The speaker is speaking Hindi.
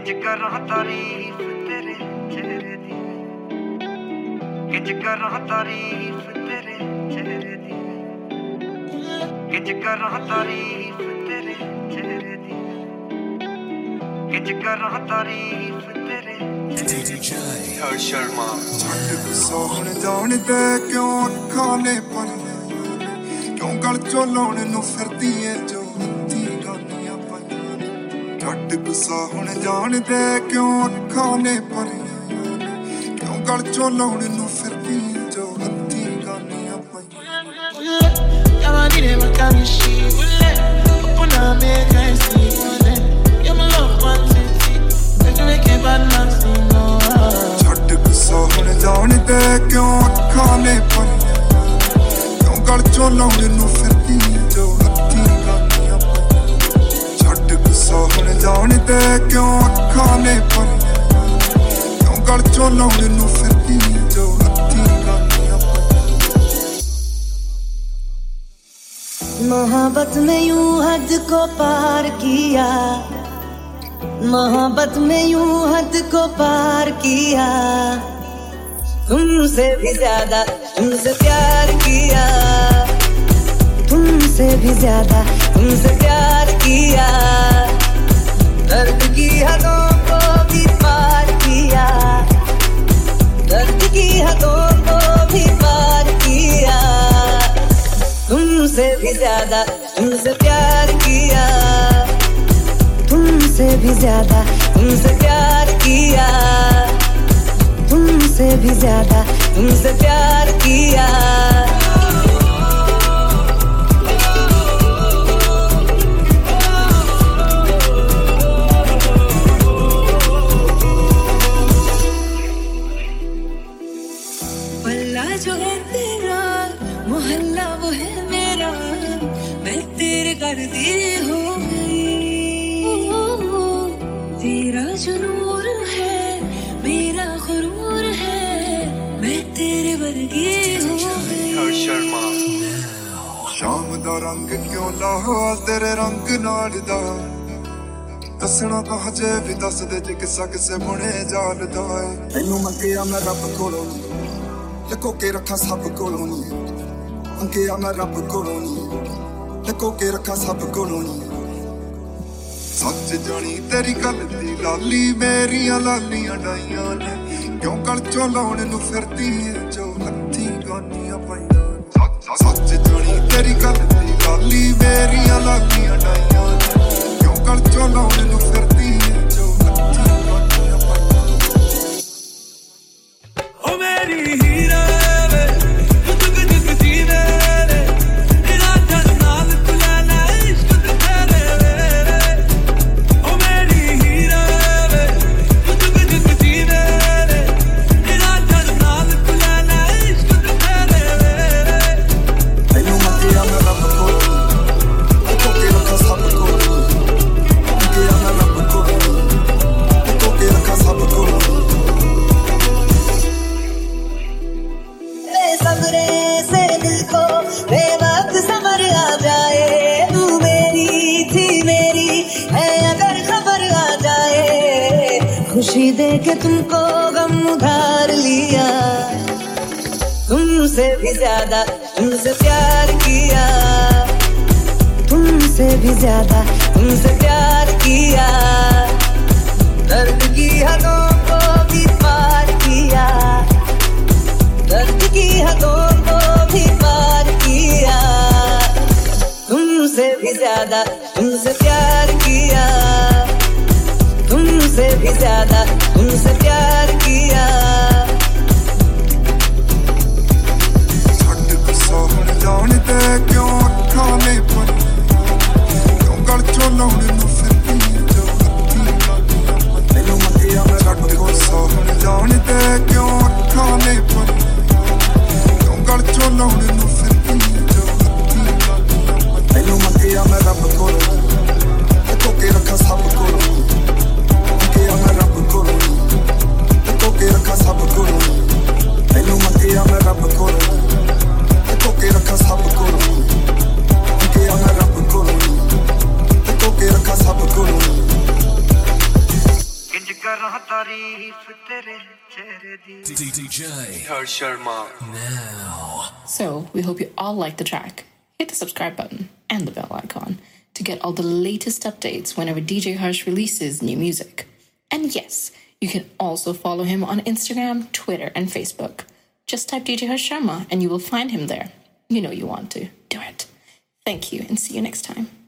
किंज करा तारीफ तेरे चेहरे दी किंज करा तारीफ तेरे चेहरे दी किंज करा तारीफ तेरे चेहरे दी किंज करा तारीफ तेरे हर शर्मा छट सोहण जान दे क्यों खाने पर क्यों गल चो लाने नु फिरदी है जो हत्थी गानियां पाइयां छट गुस्सा हुण जान दे क्यों खाने पर क्यों गल चो लाने नु फिरदी है जो हत्थी गानियां पाइयां Ela dire ma camici bulle Opuna me kaisi bulle You're my love one city Make you make a bad man sing no छट गुस्सा हुण जान दे क्यों खाने पर क्यों गल चो लाने नु फिरदी जो हत्थी गानियां पाइयां छट गुस्सा हुण जान दे क्यों खाने पर क्यों गल चो लाने नु फिरदी जो हत्थी गानियां पाइयां मोहब्बत में यूं हद को पार किया मोहब्बत में यूं हद को पार किया तुमसे भी ज्यादा तुमसे प्यार किया तुमसे भी ज्यादा तुमसे प्यार किया दर्द की हदों को भी पार किया दर्द की हदों को भी पार किया तुमसे भी ज्यादा तुमसे प्यार किया तुमसे भी ज्यादा तुमसे प्यार किया तुमसे भी ज्यादा तुमसे प्यार किया पल्ला जो है तेरा मोहल्ला वो है मेरा मैं तेरे करती हो गई तेरा जो नूर है मेरा गुरूर है मैं तेरे वर्गी हो गई हर शर्मा शाम दा रंग क्यों लाहा तेरे रंग नाल दा दसना तो हजे भी दस दे जे किसा किसे बुने जाल दा तैनू मंगिया मैं रब कोलों लको के रखा सब कोलों मंगिया मैं रब कोलों लको के रखा सब कोलों सच जानी तेरी गल दी लाली मेरियां लालियां डाइयां ने क्यों गल चो लाने नु फिरदी है जो हत्थी गानियां पाइयां सच जानी तेरी गल दी लाली मेरियां लालियां डाइयां ने क्यों गल चो लाने नु फिरदी है जो हत्थी गानियां पाइयां ओ मेरी हीरा वे तू जुग जीवे रे तेरा जन्नत तुलाना इश्क तेरे वे ओ मेरी हीरा वे तू जुग जीवे रे तेरा जन्नत तुलाना इश्क तेरे वे तैनू मंगिया मैं रब कोलों लको के रखा सब कोलों मंगिया मैं रब कोलों लको के रखा सब कोलों सब्रे से दिल को बेवक्त समर आ जाए तू मेरी थी मेरी है अगर खबर आ जाए खुशी दे के तुमको गम उधार लिया तुमसे भी ज्यादा तुमसे प्यार किया तुमसे भी ज्यादा तुमसे प्यार किया दर्द की हदों को भी पार किया दर्द की हदों को भी पार किया तुमसे भी ज्यादा तुमसे प्यार किया तुमसे भी ज्यादा तुमसे प्यार किया छट गुस्सा हुण जान दे क्यों खाने पर क्यों गल चो लाने नु फिरदी जो हत्थी गानियां पाइयां तैनू मंगिया मैं रब गुस्सा हुण जान दे क्यों खाने पर क्यों गल चो लाने नु फिरदी जो हत्थी गानियां पाइयां तैनू मंगिया मैं रब कोलों लको के रखा सब कोलों मंगिया मैं रब कोलों लको के रखा सब कोलों तैनू मंगिया मैं रब कोलों लको के रखा सब कोलों मंगिया मैं रब कोलों लको के रखा सब करा तारीफ तेरे चेहरे दी DJ Harsh Sharma now. So, we hope you all like the track. Hit the subscribe button and the bell icon to get all the latest updates whenever DJ Harsh releases new music. And yes, you can also follow him on Instagram, Twitter, and Facebook. Just type DJ Harsh Sharma and you will find him there. You know you want to. Do it. Thank you and see you next time.